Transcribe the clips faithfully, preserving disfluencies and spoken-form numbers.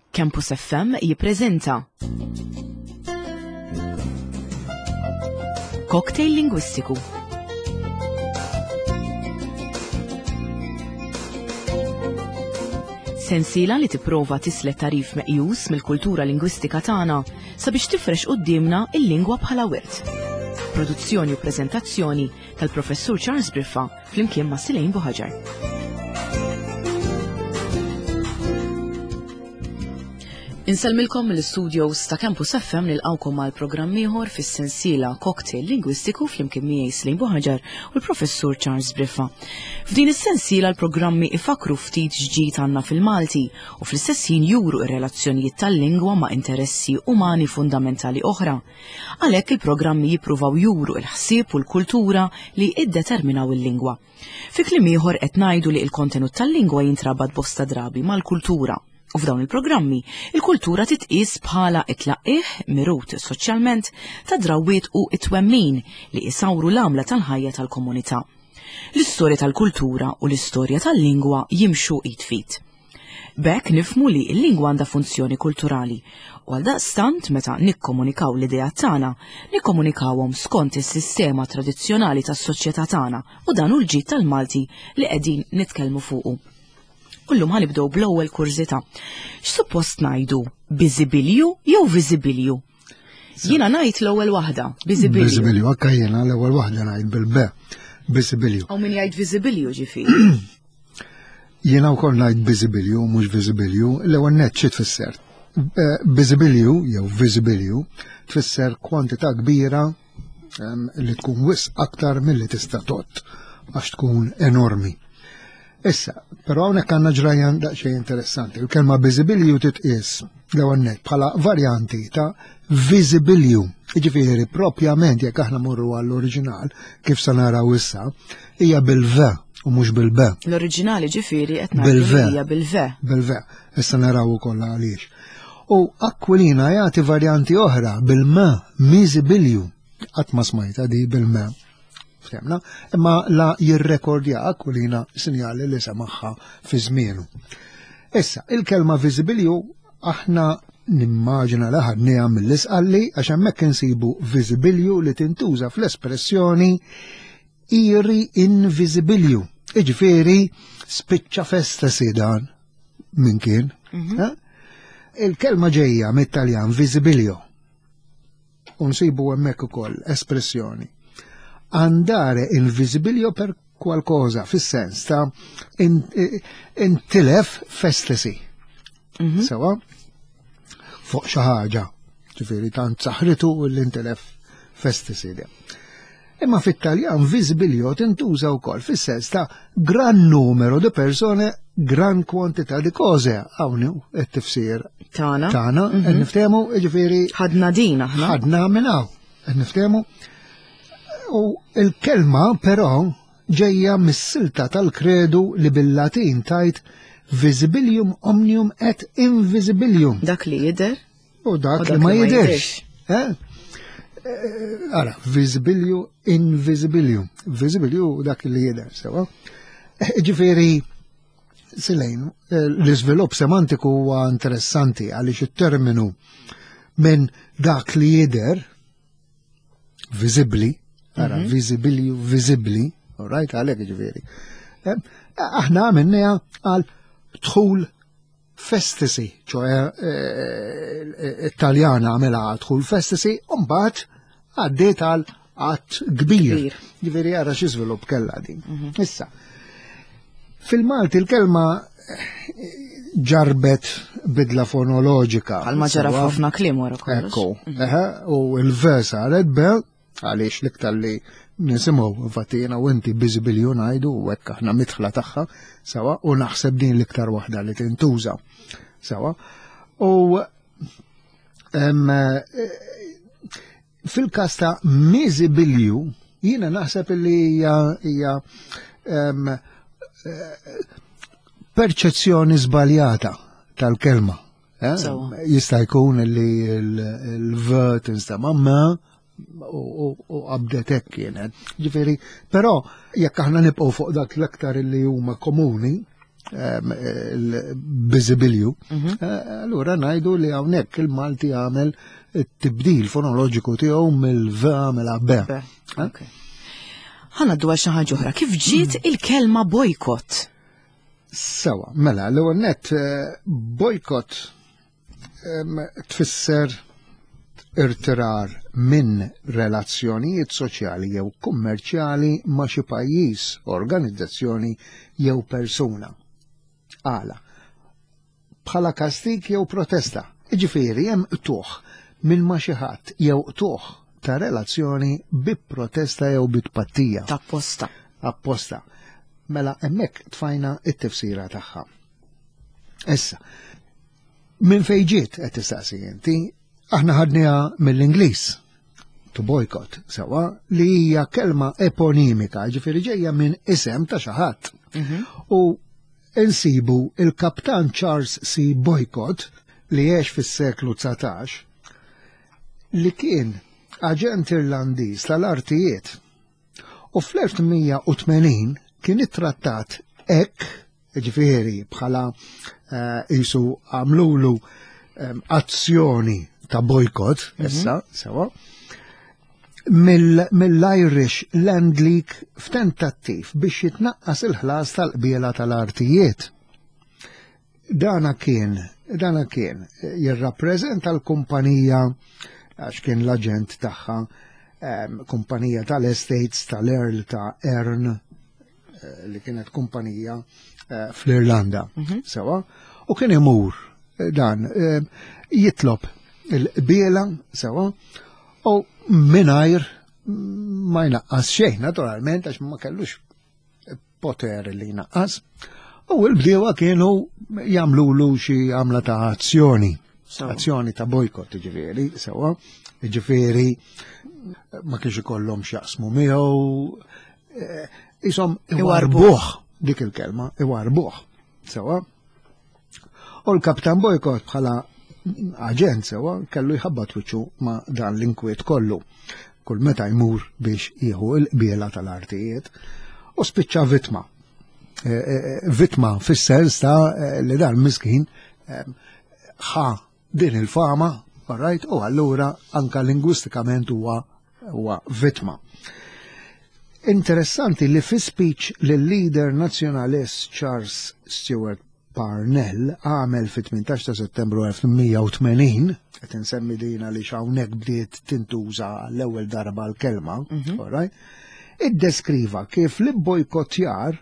Campus F M jippreżenta Cocktail Lingwistiku. Sensiela li tipprova tislet tarif meqjus mill-kultura lingwistika tagħna sabiex tifrex qudiemna il-lingwa bħala wirt. Produzzjoni u preżentazzjoni tal-Professur Charles Briffa flimkien ma' Silejn Buħaġar. Inselmilkom mill-studios ta' Campus F M nilqawkom mal programm ieħor fis-sensiela Cocktail Lingwistiku flimkien miegħi Silejn Buħaġar u l-Professur Charles Briffa. F'din is-sensiela l-programmi ifakru ftit ġdid għandna fil-Malti u fl-istess ħin juru r-relazzjonijiet tal-lingwa ma' interessi umani fundamentali oħra. Għalhekk il-programmi jippruvaw juru l-ħsieb u l-kultura li iddeterminaw il-lingwa. Fi kliem ieħor qed ngħidu li l-kontenut tal-lingwa jintrabad bosta drabi mal-kultura. U f'dawn il-programmi, il-kultura titqis bħala it-tlaqqih mirut soċjalment ta' drawwiet u it-twemmin li jisawru l-għamla tal-ħajja tal-komunità. L-istorja tal-kultura u l-istorja tal-lingwa jimxu id-fit. B'hekk nifmu li l-lingwa għandha funzjoni kulturali u għaldaqstant meta nikkomunikaw l-idea tagħna, nikkomunikawhom skont is-sistema tradizzjonali tas-soċjetà tagħna u dan hu l-ġid tal-Malti li qegħdin nitkellmu fuqu. Kullum ħanibdew bl-ewwel kurżità. X'suppost ngħidu biżibilju jew viżibilju? Jiena ngħid l-ewwel waħda, biżibilju. Biżibilju, akka jiena l-ewwel waħda ngħid bil-be, biżibilju. Aw min jgħid viżibilju ġifieri. Jiena wkoll ngħid biżibilju mhux viżibilju, l-ewwel nett xi tfisser. Biżibilju jew viżibilju tfisser kwantità kbira li tkun wisq aktar milli tista' tott għax tkun enormi. Issa, però hawnhekk għandna ġrajan daqsxejn interessanti. Il-kelma biżibilju titqies l-ewwel nett bħala varjanti ta' viżibilju. Jiġifieri propjament jekk aħna morru għall-oriġinal kif se naraw issa hija bil-ve u mhux bil-be. L-oriġinali ġifieri qed ngħidu hija bil-ve. Bil-ve. Issa naraw ukoll għaliex. U Aquilina jagħti varjanti oħra bil-me, miżibilju. Qatt ma smajta di bil-me. Femna, imma la jirrekordja Aquilina sinjali li semaħħa fi żmienu. Issa, il-kelma viżibilju aħna nimmaġina li ħadniha mill-isqalli għax hemmhekk insibu viżibilju li tintuża fl-espressjoni iri invisibilju. Iġifieri spiċċa festa sidan min kien. Il-kelma ġejja mit-Taljan viżibilju. U nsibu hemmhekk ukoll espressjoni andare invisibilio per qualcosa, fis-sens ta' intilef festesi. Sewa? Fuq xi ħaġa, ġifieri tant saħritu l-intilef festesi. Imma fit-Taljan visibilio tintuża wkoll fis-sens ta' gran numero di persone, gran quantità di cose. Hawn qed tifsir tagħna. Tagħna, qed niftehmu, ġifieri ħadna din aħna. Ħadna minn hawn, qed niftehmu. U il-kelma però ġejja mis-silta tal-kredu li bil-Latin tajt visibilium omnium et invisibilium. Dak li jidher u dak li ma jidherx. Ara, visibiliu, invisibilium. Visibiliu dak li jidher, sewa. Ġifieri, Silejn, l-iżvilupp semantiku huwa interessanti għaliex it-terminu minn dak li jidher visibli. Ara, visibilju, visibli, all right, għalek ġifieri. Aħna għamennija għal tħul festesi, ċoħe Italjana għamela għal tħul festesi, un-bat għaddit għal għat kbir. Ġifieri għara xi żvilupp kella din. Issa, fil-Malti il-kelma ġarbet bidla fonoloġika. Għal maġara ħafna kliem wara kollox. Ekku, u il-vers għalet be għaliex l-iktar li nisimgħu fatina u inti biżibilju ngħidu u hekk aħna mitħla tagħha sewa u naħseb din l-iktar waħda li tintuża sewa. U fil-każ ta' miżibilju jiena naħseb li hija perċezzjoni żbaljata tal-kelma. Jista' jkun li l-v tinstema' ma u qabdetek kienet. Ġifieri, però jekk aħna nibqgħu fuq dak l-aktar li huma komuni, bizibilju, allura ngħidu li hawnhekk il-Malti għamel it-tibdil fonoloġiku tiegħu mill-v għamela b. Ħana dwar xi ħaġa oħra, kif ġiet il-kelma bojkott? Sewa, mela, l-ewwel nett bojkott tfisser irtirar minn relazzjonijiet soċjali jew kummerċjali ma' xi pajjiż, organizzazzjoni jew persuna. Għala, bħala kastik jew protesta. Ġifieri hemm tuħ minn ma' xi ħadd jew tuħ ta' relazzjoni bi protesta jew bi tpattija. Apposta. Apposta. Mela hemmhekk tfajna t-tifsira tagħha. Issa, minn fejn ġiet qed tistaqsi inti, aħna ħadniha mill-Ingliż to boycott, sewa li hija kelma eponimika, ġifieri ġejja minn isem ta' xi ħadd. U insibu il-Kaptan Charles C. Boycott li jgħix fis-seklu tsatax li kien aġent Irlandiż tal-artijiet u fl-elf-tmija-u-tmenin kien ittrattat hekk, ġifieri bħala qisu għamlulu azzjoni ta' boycott, issa, sewa, mill-Irish Land League f'tentattiv biex jitnaqqas il-ħlas tal-qbiela tal-artijiet. Dana kien, dana kien jirrappreżenta l-kumpanija għax kien l-aġent tagħha, kumpanija tal-estates tal-Earl ta' Ern li kienet kumpanija fl-Irlanda, sewa, u kien imur dan jitlob il-qbiela, sewa, u mingħajr ma jnaqqas xejn, naturalment, għax ma kellux poter li jnaqqas, u l-bdiewa kienu jagħmlulu xi għamla ta' azzjoni, azzjoni ta' bojkott, ġifieri, sewa, ġifieri ma kienx ikollhom x'jaqsmu miegħu, isom iwarbuh dik il-kelma, iwarbuh, sewa. U l-Kaptan Boycott bħala aġent sewa kellu jħabbat wiċċu ma' dan l-inkwiet kollu. Kull meta jmur biex jieħu l-qbiela tal-artijiet u spiċċa vittma. Vittma fis-sens ta' li dan miskin ħa din il-fama, right, u allura anka lingwistikament huwa huwa vittma. Interessanti li fi speech lill-leader nazzjonalist Charles Stewart Parnell għamel fit-tmintax ta' Settembru elf tminmija u tmenin, qed insemmi dina li hawnhekk bdiet tintuża l-ewwel darba l-kelma, alright, iddeskriva kif li bojkottjar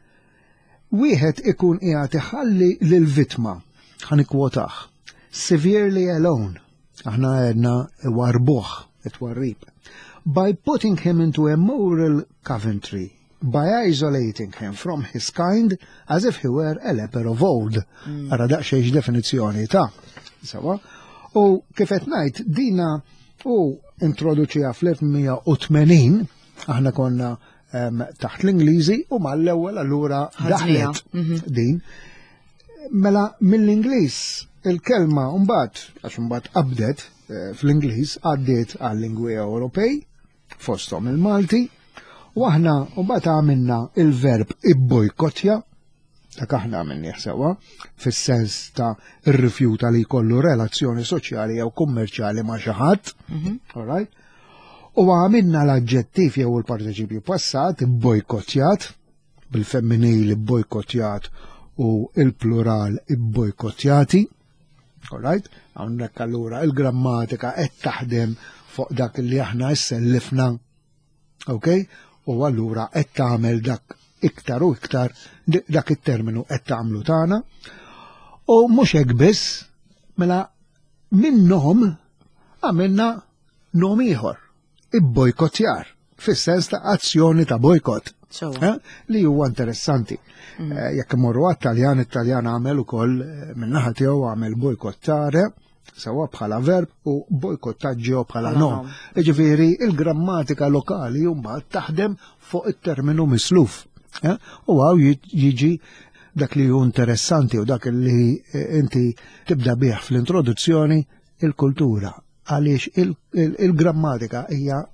wieħed ikun qiegħed iħalli lill-vittma, ħanikwotah, severely alone, aħna għedna warbuh, it-warrib, by putting him into a moral coventry, by isolating him from his kind as if he were a leper of old. Ara daqxiex definizzjoni ta' sawa. U kifet ngħid dina u introduċija fl-elf tminmija u tmenin, aħna konna um, taħt l-Ingliżi u mal-ewwel allura daħlet din. Mela mill-Ingliż il-kelma mbagħad għax mbagħad qabdet fl-Ingliż għaddiet għal-lingwi Ewropej fosthom il-Malti. U aħna u bat għamilna il-verb ibbojkotja, dak aħna għamilni sewa, fis-sens ta' ir-rifjuta li jkollu relazzjoni soċjali jew kummerċjali ma' xi ħadd, alright? U għamilna l-aġġettiv jew il-parteċipju passat ibbojkotjat, bil-femminili ibbojkotjat u il-plural ibbojkotjati, alright? Hawnhekk allura il-grammatika qed taħdem fuq dak li aħna issellifna, okay? U allura qed tagħmel dak iktar u iktar dak it-terminu qed tagħmlu tagħna. U mhux hekk biss, mela minnhom għamilna nom ieħor, ibbojkottjar, fis-sens ta' azzjoni ta' bojkott. Eh? Li huwa interessanti. Mm. Eh, jekk imorru għat-Taljan, it-Taljan għamel ukoll min-naħa tiegħu għamel bojkottare, sawa bħala verb u bojkottaġġio bħala nom. Ġifieri il-grammatika lokali mbagħad taħdem fuq it-terminu misluf. Eh? U għaw jiġi dak li hu interessanti u dak li inti tibda bih fl-introduzzjoni il-kultura. Għaliex il-grammatika hija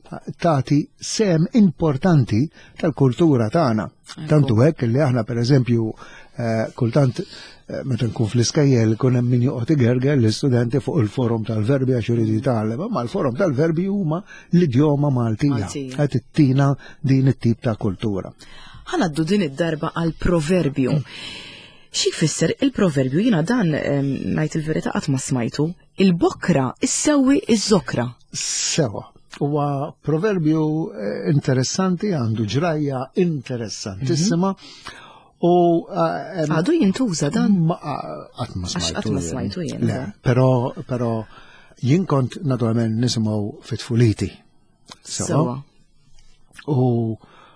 tagħti sem importanti tal-kultura tagħna. Tantu hekk li aħna pereżempju kultant meta nkun fl-iskejjel kun hemm min joqgħod igerger l-istudenti fuq il-forum tal-verbi għax irid jitgħallem, ma l-forum tal-verbi huma l-idjoma Maltija qed ittina din it-tip ta' kultura. Ħanaddu din id-darba għal proverbju. Xi jfisser il-proverbju jiena dan ngħid il-verità qatt ma smajtu, il-bokra issewwi iż-żokra. Sewa. Huwa proverbju interessanti għandu ġrajja interessantissima. U għadu jintuża dan? Għat ma smajtu jien. Pero, pero jien kont naturalment nisimgħu fit-tfuliti. Sewa. U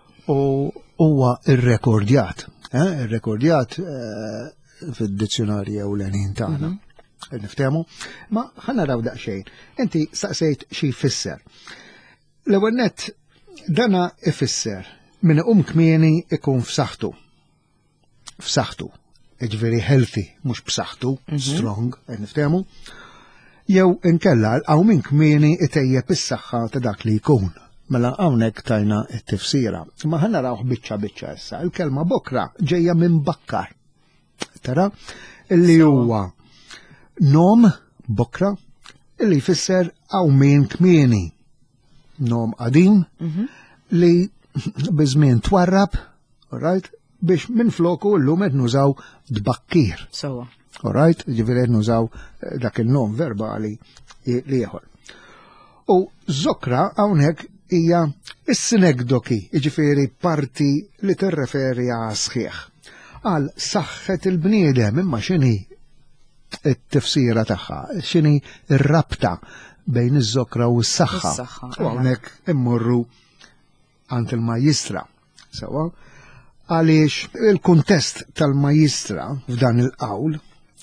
huwa ir-rekordjat. Ir-rekordjat fid-dizzjonarji ewlenin tagħna. Niftehmu, ma ħana raw daqsxejn. Inti saqsejt xi jfisser. L-ewwel nett dana ifisser min iqum kmieni ikun f'saħħtu. F'saħħtu, ġifieri healthy, mhux b'saħħtu, strong, niftehmu. Jew inkella hawn min kmieni itejjeb is-saħħa ta' dak li jkun. Mela hawnhekk tajna t-tifsira. Ma ħa narawh biċċa biċċa issa. Il-kelma bokra ġejja minn bakkar. Tara illi huwa nom bokra illi jfisser hawn min kmieni. Nom qadim li biżmien twarrab, right? Biex minn floku l-lum qed nużaw dbakkir. Sewa. Alright, ġifieri qed nużaw dak il-nom verbali li ieħor. U żokra hawnhekk hija s-sinekdoki, ġifieri parti li tirreferi għal sħiħ. Għal saħħet il-bniedem imma x'inhi t-tifsira tagħha, x'inhi r-rabta bejn iż-żokra u s-saħħa. U hawnhekk immorru għand il-majjistra. Sewa. Għaliex il-kuntest tal-majjistra f'dan il-qawl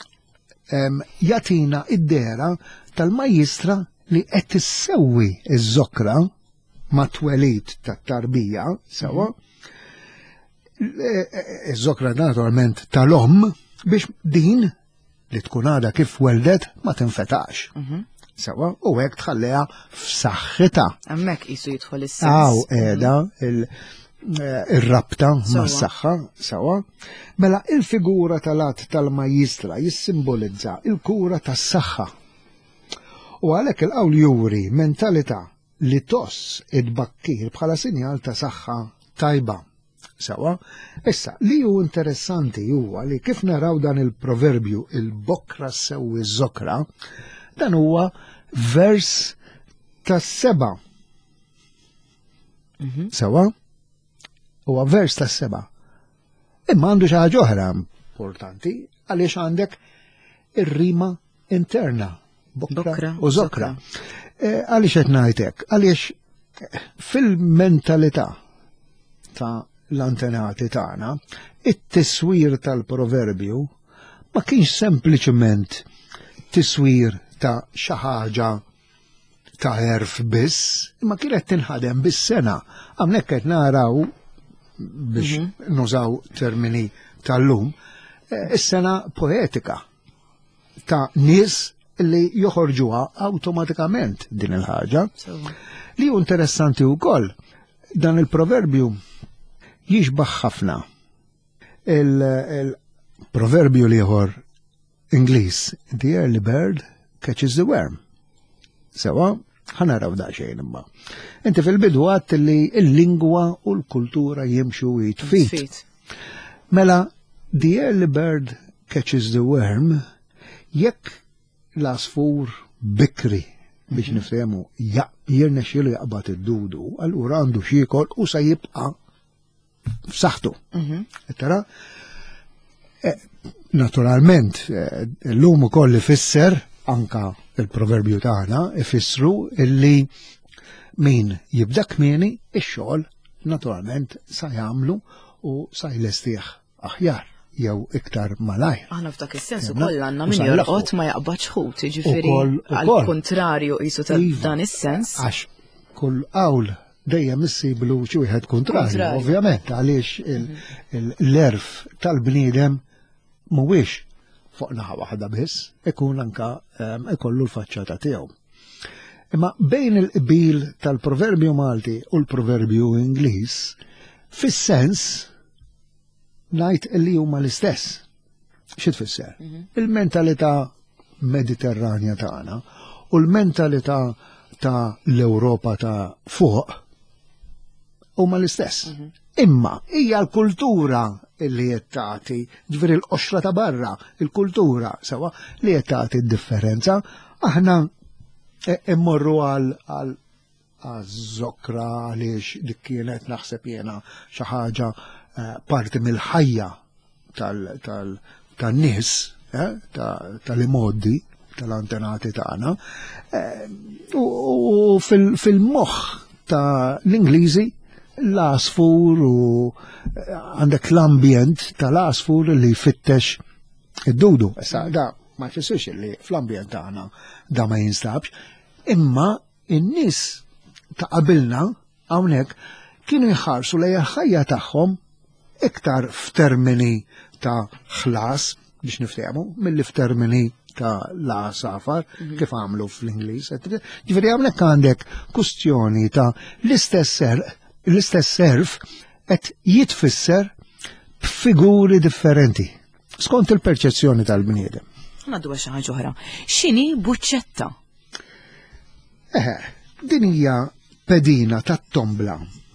jatina id-dera tal-majjistra li qed issewwi iż-żokra ma' twelid tat-tarbija, sewa, iż-żokra naturalment tal-omm biex din li tkun għadha kif weldet ma tinfetax. Sewa, u hekk tħalliha f'saħħitha. Hemmhekk qisu jidħol is-sens. Aw qiegħda ir-rabta mas-saħħa, sewa. Mela il-figura tal-att tal-majjistra jissimbolizza il-kura tas-saħħa. U għalhekk il-qawl juri mentalità li toss id-bakkir bħala sinjal ta' saħħa tajba. Sewa, issa li hu interessanti huwa li kif naraw dan il-proverbju il-bokra sewwi żokra, dan huwa vers tas-seba'. Sewa? Huwa vers tas-seba'. Imma għandu xi ħaġa oħra importanti għaliex għandek ir-rima interna bokra u żokra. Għaliex qed ngħid hekk? Għaliex fil-mentalità ta' l-antenati tagħna, it-tiswir tal-proverbju ma kienx sempliċement tiswir ta' xi ħaġa ta' erf biss, imma kienet tinħadem bis-sena. Hawnhekk qed naraw biex nużaw termini tal-lum, is-sena poetika ta' nies li joħorġuha awtomatikament din il-ħaġa. Li hu interessanti wkoll dan il-proverbju jixbaħ ħafna il-proverbju li ieħor Ingliż, the early bird catches the worm. Sewa, ħanaraw daqsxejn imma. Inti fil-bidu għadt li l-lingwa u l-kultura jimxu jitfit. Mela, the early bird catches the worm, jekk l-asfur bikri biex nifhemu jirnexxielu jaqbad id-dudu, allura għandu xiekol u sa jibqa' f'saħħtu. Tara? Naturalment, l-lum ukoll ifisser anka il-proverbju tagħna ifissru illi min jibda kmieni ix-xogħol naturalment sa jagħmlu u sa jlestih aħjar jew iktar malajr. Aħna f'dak is-sens ukoll għandna min jorqod ma jaqbadx ħut, jiġifieri għall-kuntrarju qisu ta' dan is-sens. Għax kull qawl dejjem issiblu xi wieħed kuntrarju, ovvjament għaliex l-erf tal-bniedem mhuwiex fuq naħa waħda biss, ikun anka ikollu l-faċċata tiegħu. Imma bejn il-qbil tal-proverbju Malti u l-proverbju Ingliż, fis-sens ngħid li huma l-istess. Xi tfisser? Il-mentalità mediterranja tagħna u l-mentalità ta' l-Ewropa ta' fuq huma l-istess. Imma hija l-kultura li qed tagħti, ġifieri l-qoxra ta' barra, il-kultura sewa li qed tagħti d-differenza. Aħna immorru għal għaż-żokra għaliex dik kienet naħseb jiena xi ħaġa parti mill-ħajja tan-nies tal-imoddi tal-antenati tagħna. U fil-moħħ ta' l-Ingliżi l-asfur u għandek l-ambjent tal-asfur li jfittex id-dudu. Issa da ma jfissirx li fl-ambjent tagħna da ma jinstabx, imma in-nies ta' qabilna hawnhekk kienu jħarsu lejn il-ħajja tagħhom iktar f'termini ta' ħlas biex niftehmu milli f'termini ta' la safar kif għamlu fl-Ingliż. Ġifieri hawnhekk għandek kwistjoni ta' l-istess l-istess serf qed jitfisser b'figuri differenti skont il-perċezzjoni tal-bniedem. Għandu xi ħaġa oħra. X'inhi buċċetta? Eh, din hija pedina tat-tombla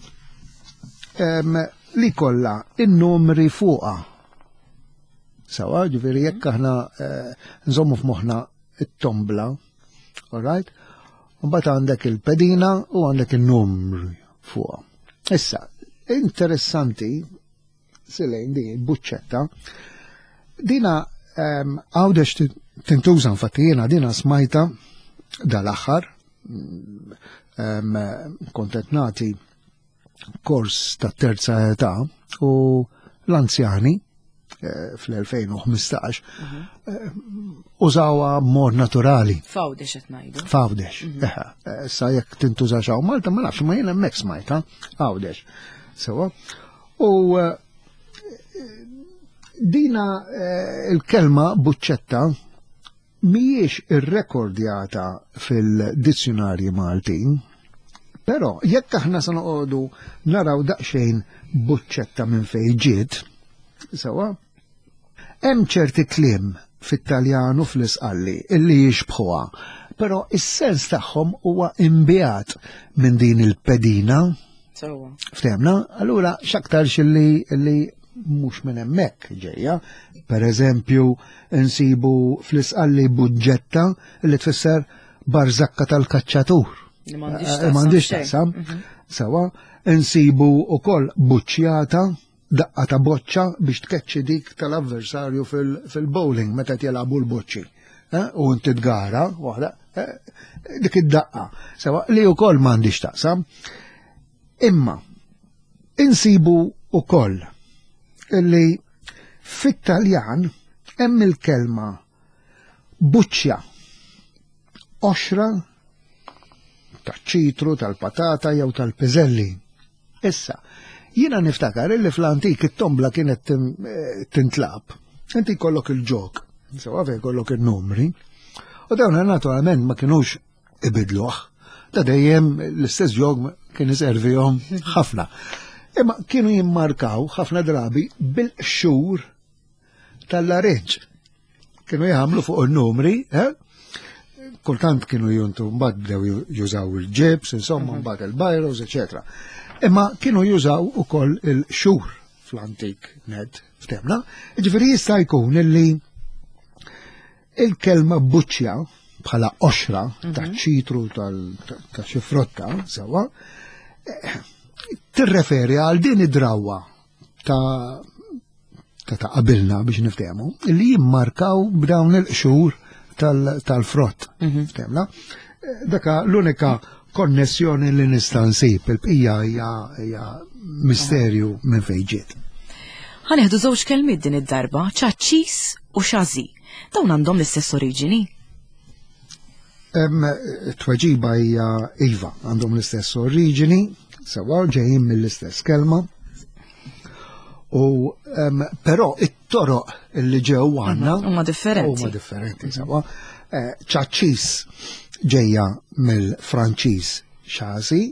li kollha in-numri fuqha. Sawa, ġifieri jekk aħna nżommu f'moħħna it-tombla, all right? Mbagħad għandek il-pedina u għandek in-numri fuqha. Issa, interessanti silejn din il-buċċetta, dina għawdex tintuża infatti jiena dina smajta dal-aħħar kont qed nagħti kors ta' terza età u l-anzjani fl-elfejn u ħmistax użawha mod naturali. Fawdex qed ngħidu. Fawdex. Sa jekk tintuża xaw Malta ma nafx ma jien hemmhekk smajta, fawdex. Sewa. U dina il-kelma buċċetta mhijiex irrekordjata fil-dizzjonarji Maltin, però jekk aħna se noqogħdu naraw daqsxejn buċċetta minn fejn ġiet, sewa, hemm ċerti kliem fit-Taljan u fl-Isqalli illi jixbħuha, però is-sens tagħhom huwa imbjat minn din il-pedina. Sewa. Ftemna? Allura x'aktarx illi illi mhux minn hemmhekk ġejja. Pereżempju, insibu fl-Isqalli buġġetta li tfisser barzakka tal-kaċċatur. M'għandix taqsam. Sewa, insibu wkoll buċċjata daqqa ta' boċċa biex tkeċċi dik tal-avversarju fil-bowling meta jilagħbu l-boċċi. U inti tgara waħda dik id-daqqa. Sewa li wkoll m'għandix taqsam. Imma insibu wkoll illi fit-Taljan hemm il-kelma buċċja oxra taċ-ċitru, tal-patata jew tal-piżelli. Issa, jiena niftakar illi fl-antik it-tombla kienet tintlab. Inti jkollok il-ġok, sewa fejn jkollok il-numri, u dawn naturalment ma kienux ibidluh, ta' dejjem l-istess ġok kien iservihom ħafna. Imma kienu jimmarkaw ħafna drabi bil-xhur tal-lareġġ. Kienu jagħmlu fuq il-numri, kultant kienu juntu mbagħad bdew jużaw il-ġibs, insomma mbagħad il-bajros, eċetera. Imma kienu jużaw ukoll il-xhur fl-antik ned, ftemna. Ġifieri jista' jkun illi il-kelma buċċja bħala oxra taċ-ċitru ta' xi frotta sewwa tirreferi għal din id-drawwa ta' ta' qabilna biex niftehmu li jimmarkaw b'dawn il-qxur tal-frott. Ftemna? Daka l-unika konnessjoni li nista' nsib, il-bqija hija misterju minn fejn ġiet. Ħanieħdu żewġ kelmiet din id-darba, ċaċċis u xażi. Dawn għandhom l-istess oriġini? Tweġiba hija iva, għandhom l-istess oriġini, sewa ġejjin mill-istess kelma. U però it-toroq li ġew għandna huma differenti. Huma differenti, sewa. ċaċċis ġejja mill-Franċiż chazi,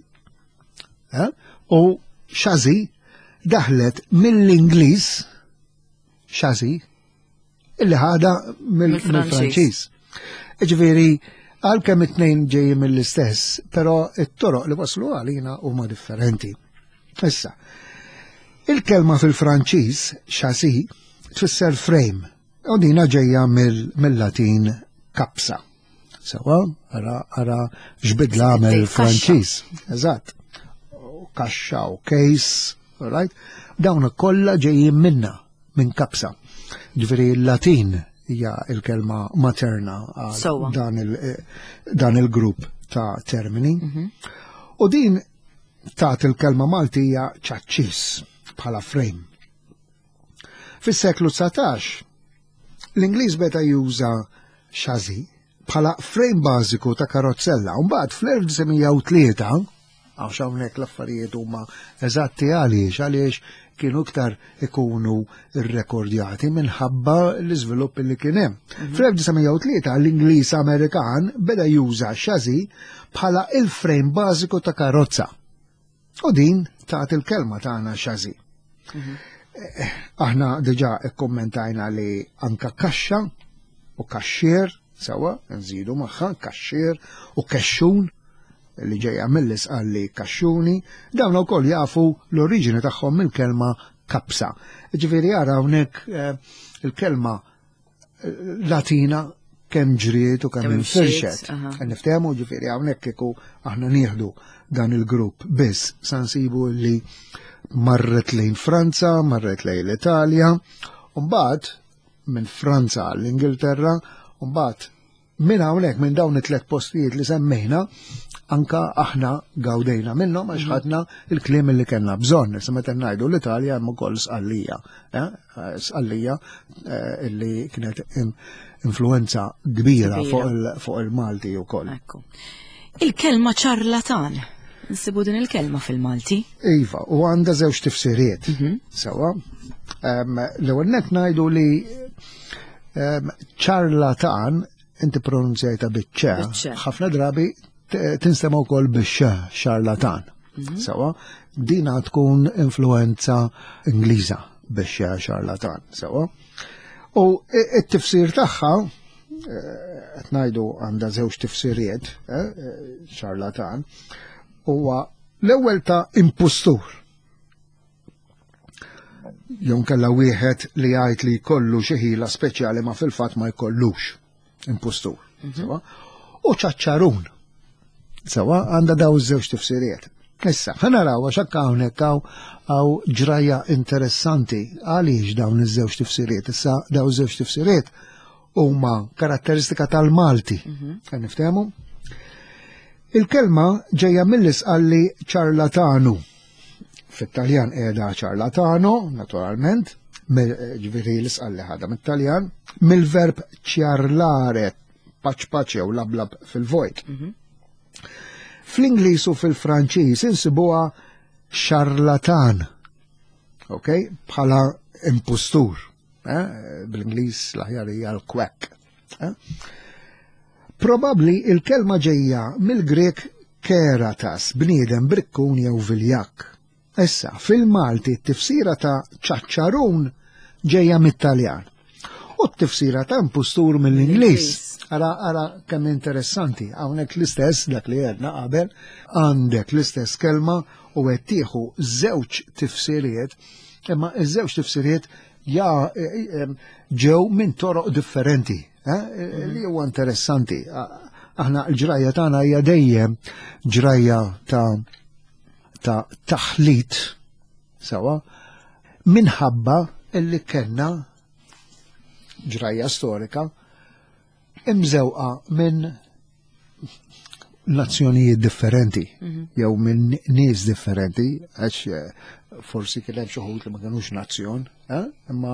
u chazi daħlet mill-Ingliż chazi illi ħada mill-Franċiż. Ġifieri għalkemm it-tnejn ġejjin mill-istess, però it-toroq li waslu għalina huma differenti. Issa, il-kelma fil-Franċiż chassis tfisser frame, u dina ġejja mill-Latin kapsa. Sewa, ara ara x'bidla mill-Franċiż. Eżatt. Kaxxa u case, right? Dawn kollha ġejjin minna minn kapsa. Ġifieri l-Latin hija il-kelma materna għal dan il-grupp ta' termini. U din tat il-kelma Malti hija ċaċċis bħala frame. Fis-seklu tsatax l-Ingliż beda juża chassis bħala frame bażiku ta' karozzella, u mbagħad fl-elf desigħmija u tlieta għax hawnhekk l-affarijiet huma eżatti għaliex għaliex kienu iktar ikunu rrekordjati minħabba l-iżvilupp li kien hemm. Fl-elf desigħmija u tlieta l-Ingliż Amerikan beda juża chassis bħala il-frame bażiku ta' karozza. U din tat il-kelma tagħna chassis. Aħna diġà ikkommentajna li anka kaxxa u kaxxier sewa nżidu magħha kaxxier u kexxun li ġejja mill-isqalli kaxxuni, dawn ukoll jafu l-oriġini tagħhom mill-kelma kapsa. Ġifieri ara hawnhekk il-kelma Latina kemm ġriet u kemm infirxet. Niftehmu ġifieri hawnhekk kieku aħna nieħdu dan il-grupp biss sa nsibu li marret lejn Franza, marret lejn l-Italja, u mbagħad minn Franza għall-Ingilterra, u mbagħad minn hawnhekk minn dawn it-tliet postijiet li semmejna anka aħna gawdejna minnhom għax ħadna il-kliem li kellna bżonn. Issa meta ngħidu l-Italja hemm ukoll sqallija, sqallija illi kienet influenza kbira fuq il-Malti wkoll. Il-kelma ċarlatan, nsibu din il-kelma fil-Malti? Iva, u għandha żewġ tifsiriet. Sewa, l-ewwel nett ngħidu li ċarlatan inti pronunzjajta biċ-ċe, ħafna drabi tinstema wkoll bix-xe, xarlatan. Sewa, dina tkun influenza Ingliża bix-xe xarlatan. Sewa. U it-tifsir tagħha qed ngħidu għandha żewġ tifsiriet, xarlatan, huwa l-ewwel ta' impostur. Jew kellha wieħed li jgħid li jkollu xi ħila speċjali ma fil-fatt ma jkollux. Impostur. U ċaċċarun. Sewa, għandha daw iż-żewġ tifsiriet. Issa, ħanaraw għax hekk hawnhekk hawn ġraja interessanti għaliex dawn iż-żewġ tifsiriet. Issa daw iż-żewġ tifsiriet huma karatteristika tal-Malti. Niftehmu? Il-kelma ġejja mill-isqalli ċarlatanu. Fit-Taljan qiegħda ċarlatano, naturalment, ġifieri l-isqalli ħadha mit-Taljan, mill-verb ċjarlare, paċ-paċ jew lablab fil-vojt. Fl-Ingliż u fil-Franċiż insibuha xarlatan, okay? Bħala impostur. Eh? Bl-Ingliż l-aħjar hija l-quack. Eh? Probabbli il-kelma ġejja mill-Grek keratas, bniedem brikkun jew viljak. Issa, fil-Malti t-tifsira ta' ċaċċarun ġejja mit-Taljan. U t-tifsira ta' impostur mill-Ingliż. Ara, ara kemm interessanti, hawnhekk l-istess dak li għedna qabel, għandek l-istess kelma u qed tieħu żewġ tifsiriet, imma ż-żewġ tifsiriet ja ġew minn toroq differenti, li huwa interessanti. Aħna l-ġrajja tagħna hija dejjem ġrajja ta' ta' taħlit, sewa, minħabba illi kellna ġrajja storika imżewqa minn nazzjonijiet differenti, jew minn nies differenti, għax forsi kien hemm xi ħut li ma kinux nazzjon, imma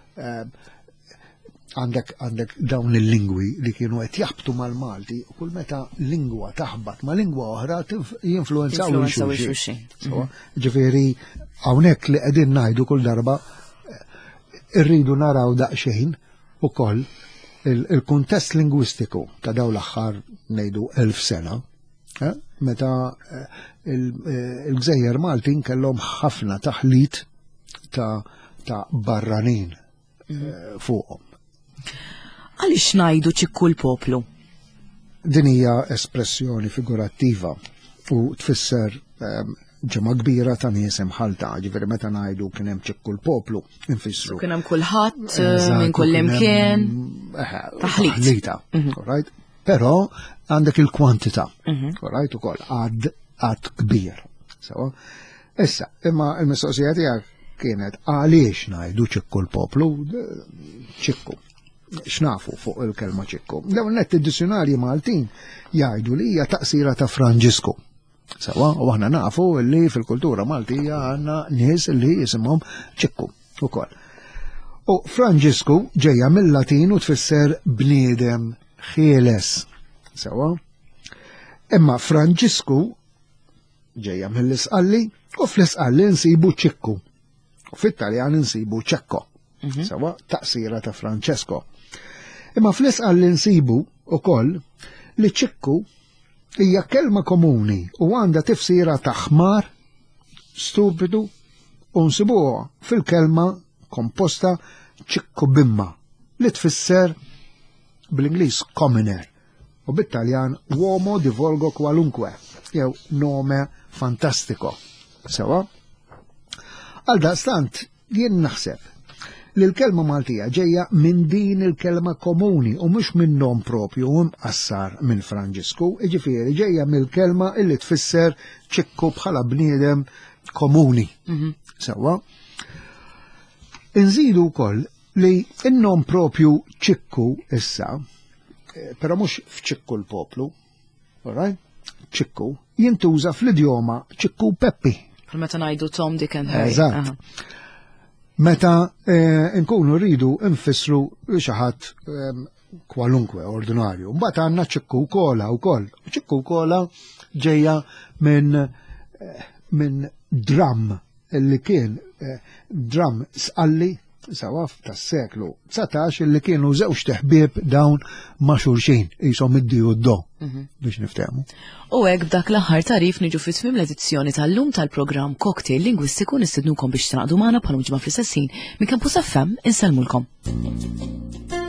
għandek għandek dawn il-lingwi li kienu qed jaħbtu mal-Malti u kull meta lingwa taħbat ma' lingwa oħra jinfluwenzaw il-xulxin. Ġifieri hawnhekk li qegħdin ngħidu kull darba irridu naraw daqsxejn ukoll il-kuntest lingwistiku ta' dawn l-aħħar ngħidu elf sena, eh, meta eh, il-Gżejjer Maltin kellhom ħafna taħlit ta' ta' barranin eh, fuqhom. Għaliex ngħidu ċikku l-poplu? Din hija espressjoni figurattiva u tfisser eh, ġemma kbira ta' nies imħalta, ġifieri meta ngħidu kien hemm ċikku l-poplu, infissru. Kien hemm kulħadd minn kull imkien. Taħlita, right? Però għandek il-kwantità, right, ukoll għad għad kbir. So, issa, imma l-mistoqsija tiegħek kienet għaliex ngħidu ċikku l-poplu, ċikku. X'nafu fuq il-kelma ċikku. Dawn net id-dizzjonarji Maltin jgħidu li hija taqsira ta' Franġisku. Sawa, u aħna nafu li fil-kultura Maltija għandna nies li jisimhom ċikku ukoll. U Franġisku ġejja mill-Latin u tfisser bniedem ħieles. Sawa? Imma Franġisku ġejja mill-Isqalli u fl-Isqalli nsibu ċikku. U fit-Taljan nsibu ċekko. Sawa, taqsira ta' Francesco. Imma fl-Isqalli nsibu ukoll li ċikku hija kelma komuni u għandha tifsira ta' ħmar, stupidu u nsibuha fil-kelma komposta ċikku bimma li tfisser bl-Ingliż commoner u bit-Taljan uomo di volgo kwalunkwe jew nome fantastico. Sewa? Għal daqstant jien naħseb li l-kelma Maltija ġejja minn din il-kelma komuni u mhux minn nom propju mqassar minn Franġisku, jiġifieri ġejja mill-kelma illi tfisser ċikku bħala bniedem komuni. Sewwa. Inżidu wkoll li n-nom propju ċikku issa, però mhux f'ċikku l-poplu, alright? ċikku jintuża fl-idjoma ċikku Peppi. Meta ngħidu Tom, Dick and Harry. Eżatt. Meta eh, nkunu rridu nfissru xi ħadd eh, kwalunkwe ordinarju. Mbagħad għandna ċikku kola wkoll. ċikku kola ġejja minn eh, min dram illi kien eh, dram sqalli sawaf tas-seklu satax illi kienu żewġ teħbieb dawn ma' xulxin qishom id-di u d-do biex niftehmu. U hekk b'dak l-aħħar tarif niġu fi tmiem l-edizzjoni tal-lum tal-programm Cocktail Lingwistiku nistednukom biex tnaqdu magħna bħalhom ġimgħa fl-istess ħin minn Campus F M insellmulkom.